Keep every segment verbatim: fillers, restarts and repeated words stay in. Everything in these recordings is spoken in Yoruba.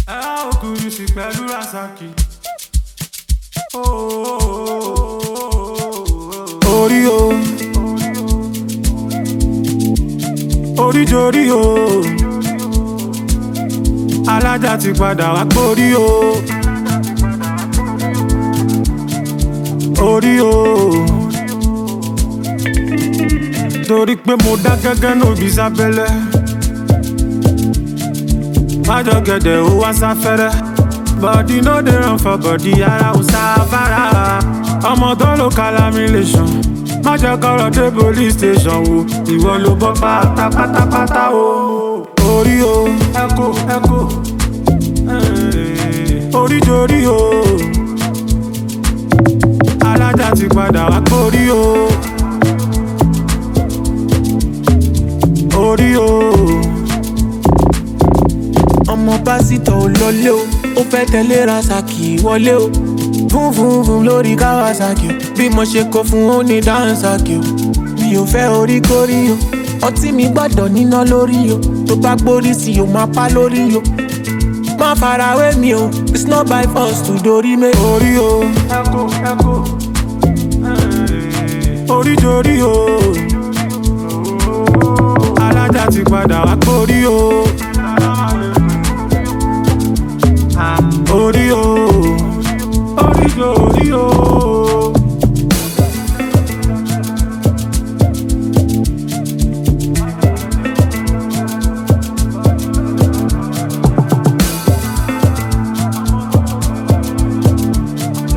Ẹ òkúrú sí pẹ̀lú Rasaki. Orí o, orí jorí o, alájà ti padà wá pórí o. Orí o, torí pé mo dá gẹ́gẹ́ nóbi sábẹ́lẹ̀. Májọ gẹ̀dẹ̀ ó wá sáfẹ́rẹ́. Body no dey run for body, ara ò sáfárá. Ọmọ tó ló calamilation. Má jẹ́ kọ́rọ̀ dé police station wo. Ìwọ ló bọ́ pátápátápátá o. Orí o, ẹ̀kọ́ ẹ̀kọ́. Orí jorí o. Alájà ti padà wá pórí o. Orí o. Ọmọ pásítọ̀ ò lọlé o, ó fẹ́ tẹ̀lé Rasaki wọlé o. Fún fún fún lórí Kawasaki o, bí mo ṣe kó fún ó ní dáńsàkì o. Mi ò fẹ́ orí kórí o, ọtí mi gbọ́dọ̀ níná lórí o. Tó bá gbórí sí o, máa pa lórí o. Má farawé mi o, it's not by force to dorí mi. Orí o, ẹ̀kọ́ ẹ̀kọ́. Orí jorí o. Alájà ti padà wá pórí o. Orí o, orí jorí o.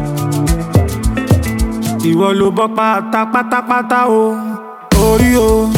Ìwọ ló bọ́ pátápátápátá o. Orí o.